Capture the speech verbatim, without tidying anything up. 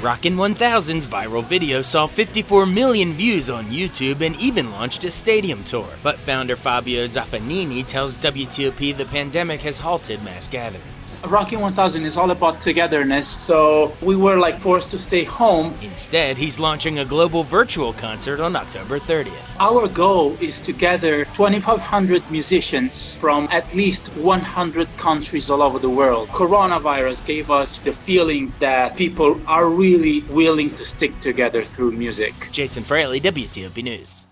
Rockin' one thousand's viral video saw fifty-four million views on YouTube and even launched a stadium tour. But founder Fabio Zaffanini tells W T O P the pandemic has halted mass gatherings. Rockin' one thousand is all about togetherness, so we were like forced to stay home. Instead, he's launching a global virtual concert on October thirtieth. Our goal is to gather twenty-five hundred musicians from at least one hundred countries all over the world. Coronavirus gave us the feeling that people are really willing to stick together through music. Jason Fraley, W T O P News.